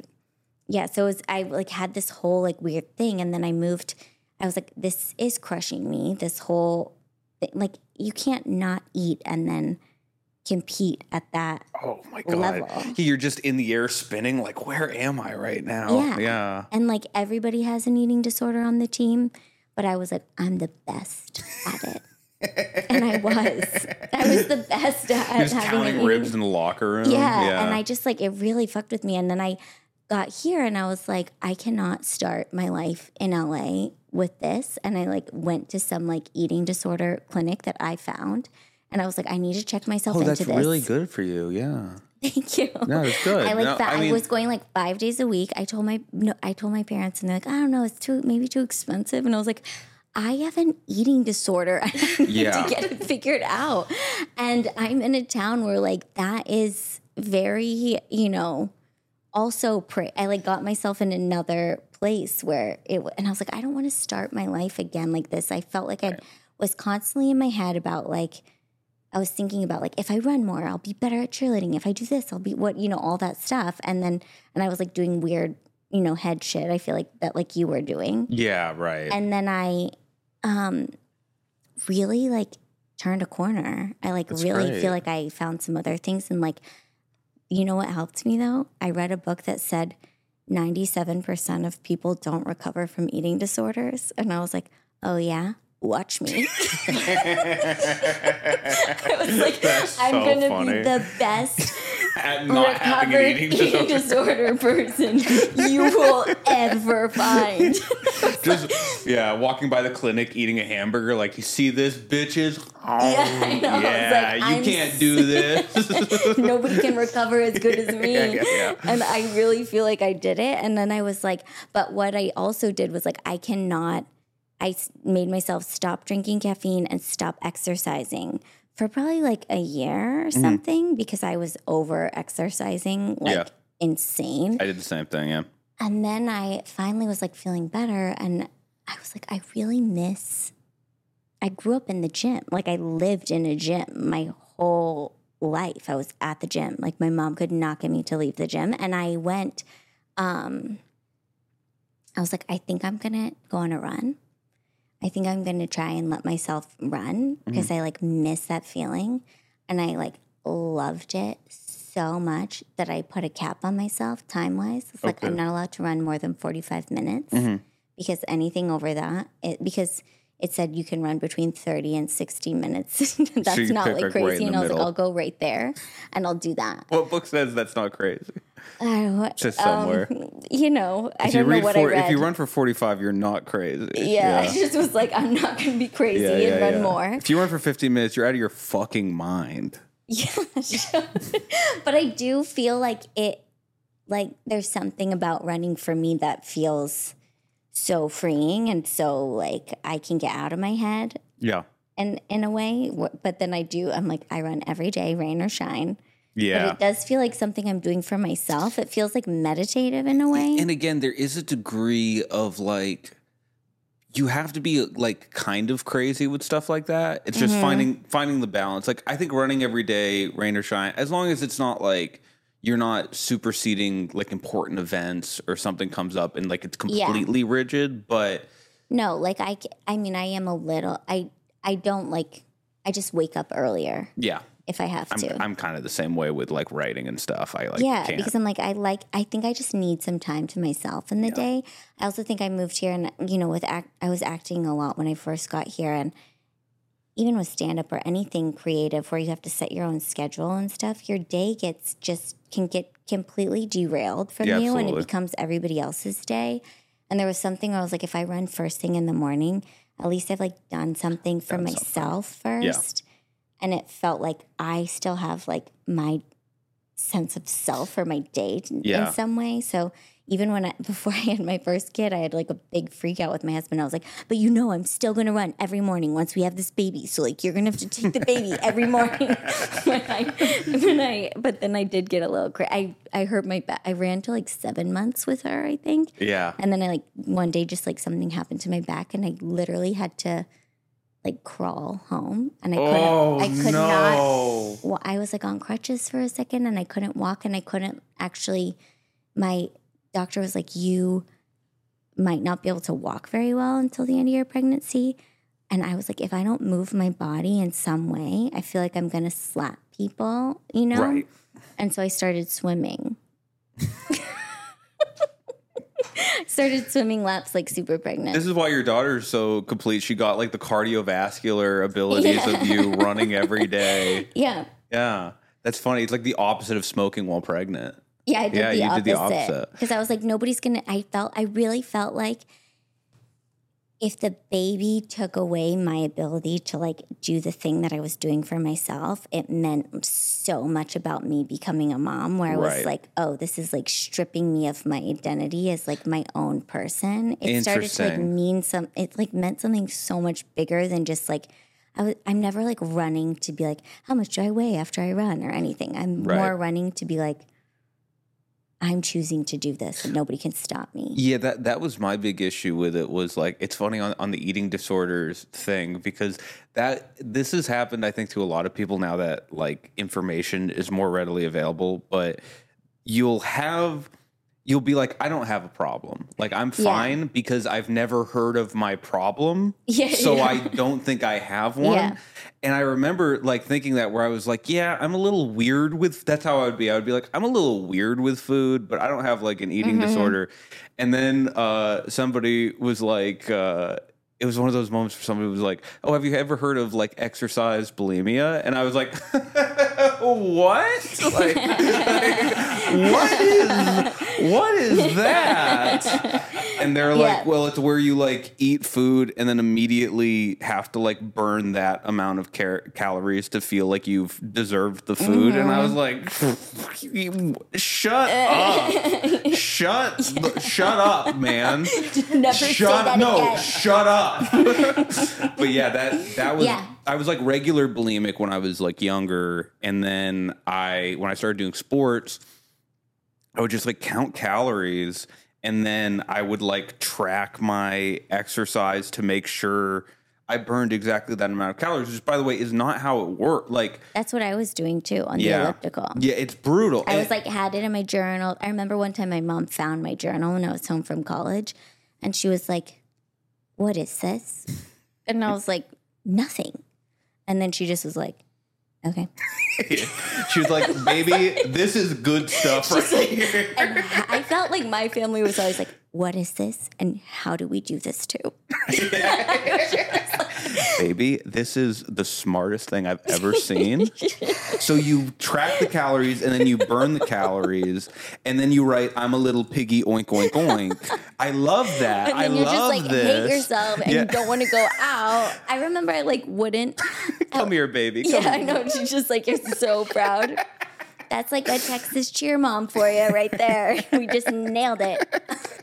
so I had this whole like weird thing. And then I was like, this is crushing me. This whole thing. Like you can't not eat and then compete at that level. You're just in the air spinning like, where am I right now? Yeah. And like everybody has an eating disorder on the team. But I was like, I'm the best at it. And I was the best at You're just counting ribs in the locker room. Yeah. And I just it really fucked with me. And then I got here and I was like, I cannot start my life in LA with this. And I went to some eating disorder clinic that I found. And I was like, I need to check myself into this. Oh, that's really good for you. Yeah. Thank you. No, it's good. I was going 5 days a week. I told my parents, and they're like, I don't know, it's maybe too expensive. And I was like, I have an eating disorder. I need to get it figured out. And I'm in a town where that is very, also I got myself in another place where and I was like, I don't want to start my life again like this. I felt like I was constantly in my head about I was thinking about if I run more, I'll be better at cheerleading. If I do this, I'll be all that stuff. And I was doing weird, head shit. I feel like that you were doing. Yeah, right. And then I really turned a corner. I really feel like I found some other things. And you know what helped me though? I read a book that said 97% of people don't recover from eating disorders. And I was like, oh yeah? Watch me. I was like, I'm going to be the best not having an recovered eating disorder. person you will ever find. Just walking by the clinic eating a hamburger, like, you see this, bitches? Oh, I know. yeah, Like, you can't do this. Nobody can recover as good as me. Yeah. And I really feel like I did it. And then I was like, but what I also did was like, I made myself stop drinking caffeine and stop exercising for probably like a year or something because I was over exercising like insane. I did the same thing, yeah. And then I finally was like feeling better. And I was like, I grew up in the gym. Like I lived in a gym my whole life. I was at the gym. Like my mom could not get me to leave the gym. And I went, I was like, I think I'm going to go on a run. I think I'm going to try and let myself run because I like miss that feeling. And I like loved it so much that I put a cap on myself time-wise. It's like I'm not allowed to run more than 45 minutes because anything over that, because it said you can run between 30 and 60 minutes. That's So not like crazy. right And I was middle. like, I'll go right there and I'll do that. What book says that's not crazy? Just I somewhere. don't know what I read. If you run for 45, you're not crazy. Yeah, I just was like, I'm not going to be crazy and run more. If you run for 15 minutes, you're out of your fucking mind. Yeah, but I do feel like there's something about running for me that feels so freeing and so like I can get out of my head. Yeah. And in a way, but then I'm like, I run every day, rain or shine. Yeah. But it does feel like something I'm doing for myself. It feels like meditative in a way. And again, there is a degree of like, you have to be like kind of crazy with stuff like that. It's just finding the balance. Like I think running every day, rain or shine, as long as it's not like you're not superseding like important events or something comes up and like it's completely rigid. But no, like I mean, I am a little. I don't like. I just wake up earlier. Yeah. If I have to. I'm kind of the same way with like writing and stuff. I like can't. Because I'm like I think I just need some time to myself in the day. I also think I moved here and I was acting a lot when I first got here, and even with stand up or anything creative where you have to set your own schedule and stuff, your day can get completely derailed from you absolutely. and it becomes everybody else's day. And there was something where I was like, if I run first thing in the morning, at least I've like done something for myself first. Yeah. And it felt like I still have like my sense of self for my day in some way. So even before I had my first kid, I had like a big freak out with my husband. I was like, but I'm still going to run every morning once we have this baby. So like, you're going to have to take the baby every morning. But then I did get a little crazy. I hurt my back. I ran to like 7 months with her, I think. Yeah. And then one day just like something happened to my back and I literally had to like crawl home and I could not. Well, I was like on crutches for a second and I couldn't walk and I couldn't actually, my doctor was like, you might not be able to walk very well until the end of your pregnancy. And I was like, if I don't move my body in some way, I feel like I'm going to slap people, Right. And so I started swimming. Started swimming laps like super pregnant. This is why your daughter's so complete. She got like the cardiovascular abilities of you running every day. Yeah. Yeah. That's funny. It's like the opposite of smoking while pregnant. Yeah, I did you did the opposite. Because I was like, nobody's going to, I really felt like if the baby took away my ability to like do the thing that I was doing for myself, it meant so much about me becoming a mom where I was like, oh, this is like stripping me of my identity as like my own person. It started to like it like meant something so much bigger than just like, I'm never like running to be like, how much do I weigh after I run or anything. I'm more running to be like, I'm choosing to do this and nobody can stop me. Yeah, that was my big issue with it was like, it's funny on the eating disorders thing because this has happened, I think, to a lot of people now that like information is more readily available, but you'll be like, I don't have a problem. Like, I'm fine because I've never heard of my problem. So I don't think I have one. Yeah. And I remember like thinking that where I was like, yeah, I'm a little weird with, that's how I would be. I would be like, I'm a little weird with food, but I don't have like an eating disorder. And then somebody was like, it was one of those moments where somebody was like, oh, have you ever heard of like exercise bulimia? And I was like, What? Like, what is that? And they're like, well, it's where you like eat food and then immediately have to like burn that amount of calories to feel like you've deserved the food. And I was like, shut up. Shut up, man. Never say that again. Shut up. But yeah, that was I was like regular bulimic when I was like younger, and then when I started doing sports, I would just like count calories, and then I would like track my exercise to make sure I burned exactly that amount of calories, which by the way is not how it worked. Like that's what I was doing too on the elliptical. Yeah, it's brutal. I was like had it in my journal. I remember one time my mom found my journal when I was home from college, and she was like, "What is this?" And I was like, "Nothing." And then she just was like, okay. She was like, baby, this is good stuff right here. And I felt like my family was always like, what is this? And how do we do this too? Baby, this is the smartest thing I've ever seen. So you track the calories and then you burn the calories and then you write, I'm a little piggy, oink, oink, oink. I love that. And then I you're love just like this. hate yourself and you don't want to go out. I remember I like wouldn't. Come here, baby. Come I know. She's just like, you're so proud. That's like a Texas cheer mom for you right there. We just nailed it.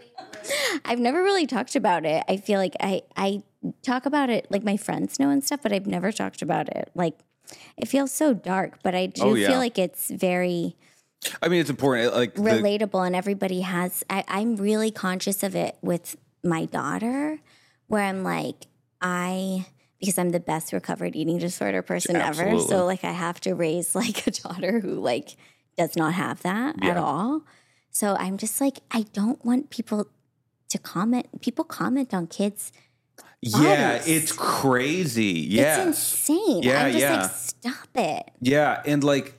I've never really talked about it. I feel like I talk about it, like my friends know and stuff, but I've never talked about it. Like it feels so dark, but I do feel like it's very... I mean, it's important. Like relatable, and everybody has... I'm really conscious of it with my daughter, where I'm like, because I'm the best recovered eating disorder person ever. So like I have to raise like a daughter who like does not have that at all. So I'm just like, I don't want people to comment. People comment on kids. Yeah, bodies. it's crazy. Yeah, it's insane. Yeah, I'm just like, stop it. Yeah, and like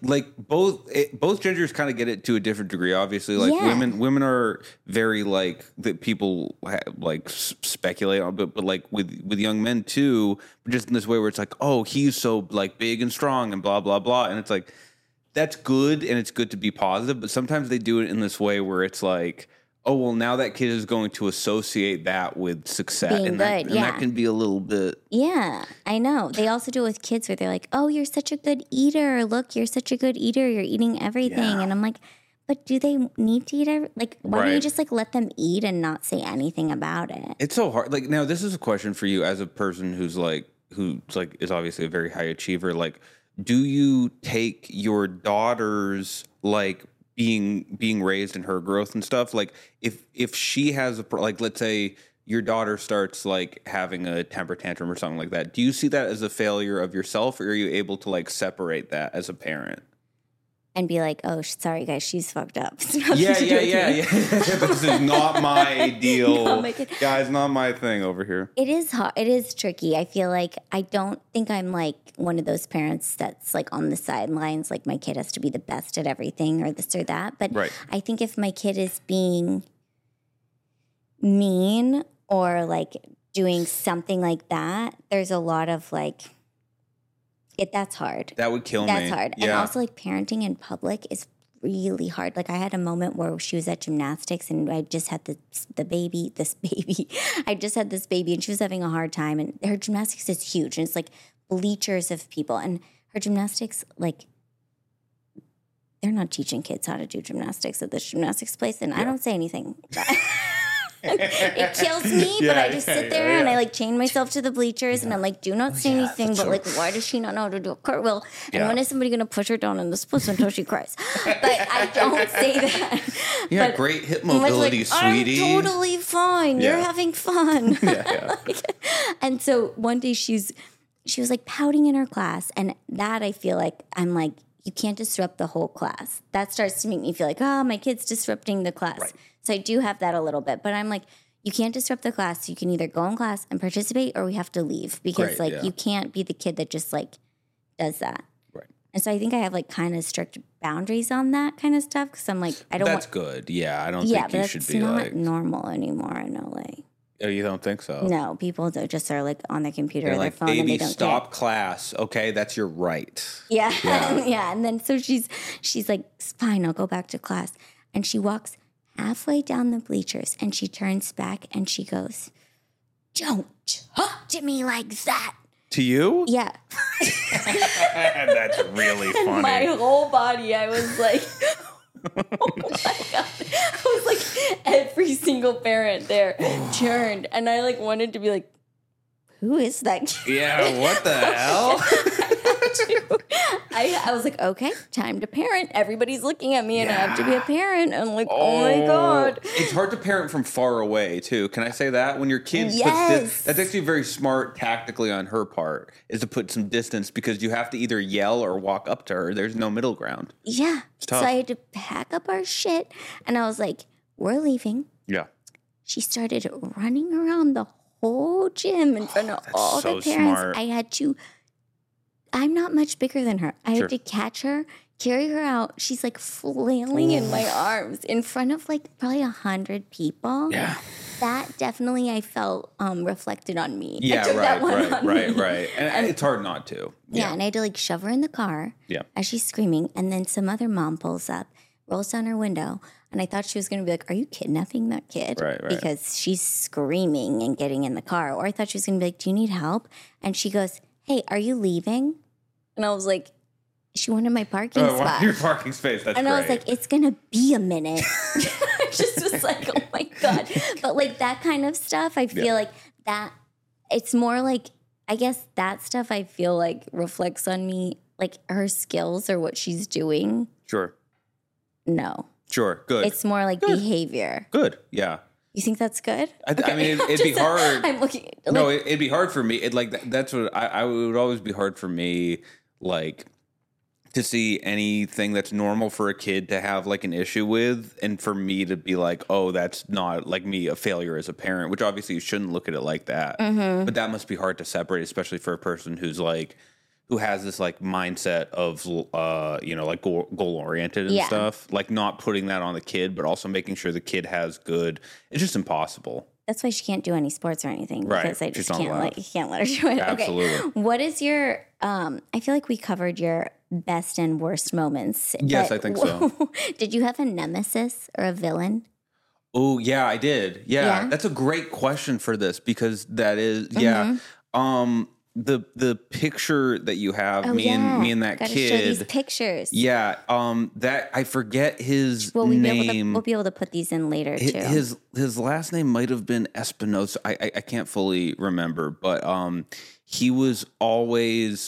both genders kind of get it to a different degree. Obviously, like women are very like that. People like speculate on, but like with young men too, just in this way where it's like, oh, he's so like big and strong and blah blah blah, and it's like that's good and it's good to be positive, but sometimes they do it in this way where it's like, oh, well, now that kid is going to associate that with success. Being and good, that can be a little bit. Yeah, I know. They also do it with kids where they're like, oh, you're such a good eater. Look, you're such a good eater. You're eating everything. Yeah. And I'm like, but do they need to eat like, why don't you just like let them eat and not say anything about it? It's so hard. Like, now this is a question for you as a person who's like is obviously a very high achiever. Like, do you take your daughter's like being raised in her growth and stuff, like if she has a like, let's say your daughter starts like having a temper tantrum or something like that, do you see that as a failure of yourself, or are you able to like separate that as a parent and be like, oh, sorry guys, she's fucked up? Yeah. This is not my deal. Guys, not my thing over here. It is hard. It is tricky. I feel like I don't think I'm like one of those parents that's like on the sidelines, like my kid has to be the best at everything or this or that. But I think if my kid is being mean or like doing something like that, there's a lot of like, that's hard. That would kill me. That's hard. Yeah. And also like parenting in public is really hard. Like I had a moment where she was at gymnastics and I just had this baby. I just had this baby and she was having a hard time, and her gymnastics is huge and it's like bleachers of people, and her gymnastics, like they're not teaching kids how to do gymnastics at this gymnastics place, and I don't say anything. It kills me, but I just sit there and I like chain myself to the bleachers and I'm like, do not say anything, but like, why does she not know how to do a cartwheel? And when is somebody going to push her down in the splits until she cries? But I don't say that. Yeah, but great hip mobility, like, sweetie. I'm totally fine. You're having fun. And so one day she was like pouting in her class, and that I feel like I'm like, you can't disrupt the whole class. That starts to make me feel like, oh, my kid's disrupting the class. Right. So I do have that a little bit, but I'm like, you can't disrupt the class. You can either go in class and participate, or we have to leave, because you can't be the kid that just like does that. Right. And so I think I have like kind of strict boundaries on that kind of stuff, because I'm like, I don't. That's good. Yeah, I don't think you should be like. It's not normal anymore in LA. Oh, you don't think so? No, people just are like on their computer They're or their like, phone and they baby, don't stop care. class. Okay, that's your right. Yeah. Yeah. Yeah. And then so she's like, fine, I'll go back to class. And she walks halfway down the bleachers and she turns back and she goes, don't talk to me like that. To you? Yeah. That's really funny. My whole body, I was like, oh my God. I was like, every single parent there turned. And I like wanted to be like, who is that kid? Yeah, what the hell? I was like, okay, time to parent. Everybody's looking at me and I have to be a parent. I'm like, oh my God. It's hard to parent from far away, too. Can I say that? When your kid Yes. that's actually very smart tactically on her part, is to put some distance because you have to either yell or walk up to her. There's no middle ground. Yeah. So tough. I had to pack up our shit and I was like, we're leaving. Yeah. She started running around the whole gym in front of all so the parents. smart. I'm not much bigger than her. I Sure. had to catch her, carry her out. She's like flailing in my arms in front of like probably 100 people. Yeah. That definitely I felt reflected on me. I Yeah, took that one on me. right. And it's hard not to. Yeah, and I had to like shove her in the car Yeah. as she's screaming. And then some other mom pulls up, rolls down her window. And I thought she was going to be like, are you kidnapping that kid? Right. Because she's screaming and getting in the car. Or I thought she was going to be like, do you need help? And she goes, hey, are you leaving? And I was like, she wanted my parking spot. Your parking space. That's And great. I was like, it's going to be a minute. I just was like, oh my God. But like that kind of stuff, I feel like that, it's more like, I guess that stuff I feel like reflects on me, like her skills or what she's doing. Sure. No. Sure. Good. It's more like behavior. Good. Yeah. You think that's good? I mean, it'd be hard. I'm looking. Like, No, it'd be hard for me. That's what I would always be hard for me, like, to see anything that's normal for a kid to have like an issue with, and for me to be like, oh, that's not like me, a failure as a parent. Which obviously you shouldn't look at it like that. Mm-hmm. But that must be hard to separate, especially for a person who's like, who has this like mindset of like goal oriented and stuff, like not putting that on the kid, but also making sure the kid has good. It's just impossible. that's why she can't do any sports or anything. Right. Because I She's just not allowed. can't let her do it. Absolutely. Okay. What is your? I feel like we covered your best and worst moments. Yes, but I think so. Did you have a nemesis or a villain? Oh, yeah, I did. Yeah. That's a great question for this because that is, the picture that you have, me and that Gotta kid. show these pictures. Yeah. That I forget his We'll name. be able to put these in later too. His last name might have been Espinosa. I can't fully remember, but he was always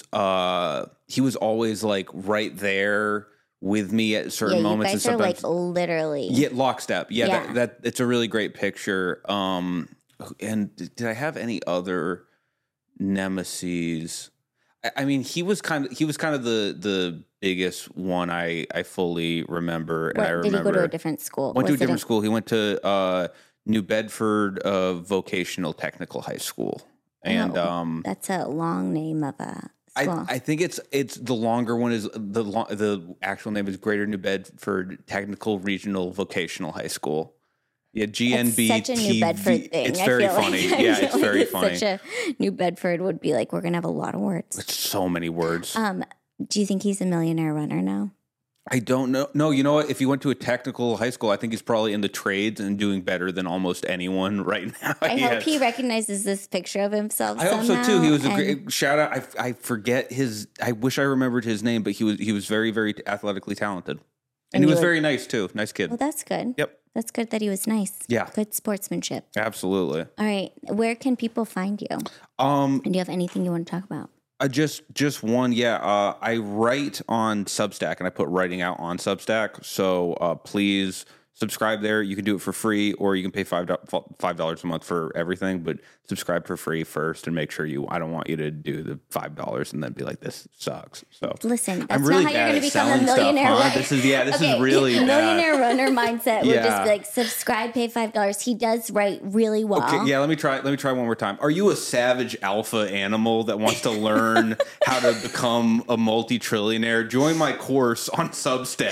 like right there with me at certain moments. You guys and are like sometimes, literally. yeah, lockstep. Yeah, Yeah. That it's a really great picture. And did I have any other nemesis? I mean, he was kind of the biggest one I fully remember. And I remember, did he go to a different school? Went to a Was it different school. He went to New Bedford Vocational Technical High School, and that's a long name of a school. I think it's the longer one is the actual name is Greater New Bedford Technical Regional Vocational High School. Yeah, GNB. It's such a New Bedford thing. It's I very feel like. funny. I Yeah, feel it's like very it's funny. Such a New Bedford would be like, we're gonna have a lot of words. It's so many words. Do you think he's a millionaire runner now? I don't know. No, you know what? If he went to a technical high school, I think he's probably in the trades and doing better than almost anyone right now. I hope he recognizes this picture of himself. I hope so too. He was a great shout out. I forget his. I wish I remembered his name, but he was very, very athletically talented, and he was very nice too. Nice kid. Well, that's good. Yep. That's good that he was nice. Yeah. Good sportsmanship. Absolutely. All right. Where can people find you? And do you have anything you want to talk about? Just one. Yeah. I write on Substack, and I put writing out on Substack. So please subscribe there. You can do it for free, or you can pay $5 a month for everything. But subscribe for free first, and make sure I don't want you to do the $5 and then be like, this sucks. So Listen, that's I'm really not how you're bad going to at become a selling millionaire stuff, huh? runner. This is really bad. Millionaire runner mindset would just Yeah. be like, subscribe, pay $5. He does write really well. Okay, yeah, let me try one more time. Are you a savage alpha animal that wants to learn how to become a multi-trillionaire? Join my course on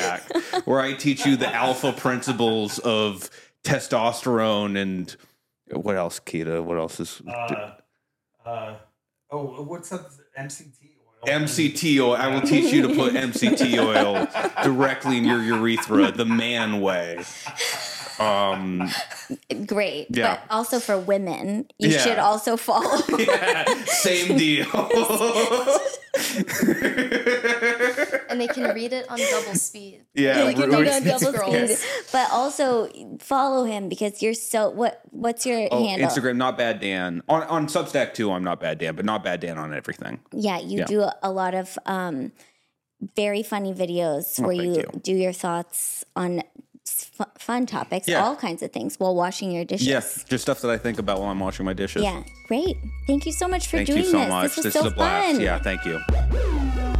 Substack where I teach you the alpha principles of testosterone and What else, Keita? What else is? What's that? MCT oil. MCT oil. I will teach you to put MCT oil directly in your urethra, the man way. Great. Yeah. But also for women, you should also follow. Same deal. And they can read it on double speed. Yeah, They can read on It's double girls. speed. But also follow him because you're so. What's your handle? Instagram, Not Bad Dan. On Substack too, I'm Not Bad Dan, but Not Bad Dan on everything. Yeah, you do a lot of very funny videos where thank you. do your thoughts on fun topics, all kinds of things while washing your dishes. Yes, just stuff that I think about while I'm washing my dishes. Yeah, great. Thank you so much for Thank doing you so this. much. This was is so a blast. fun. Yeah, thank you.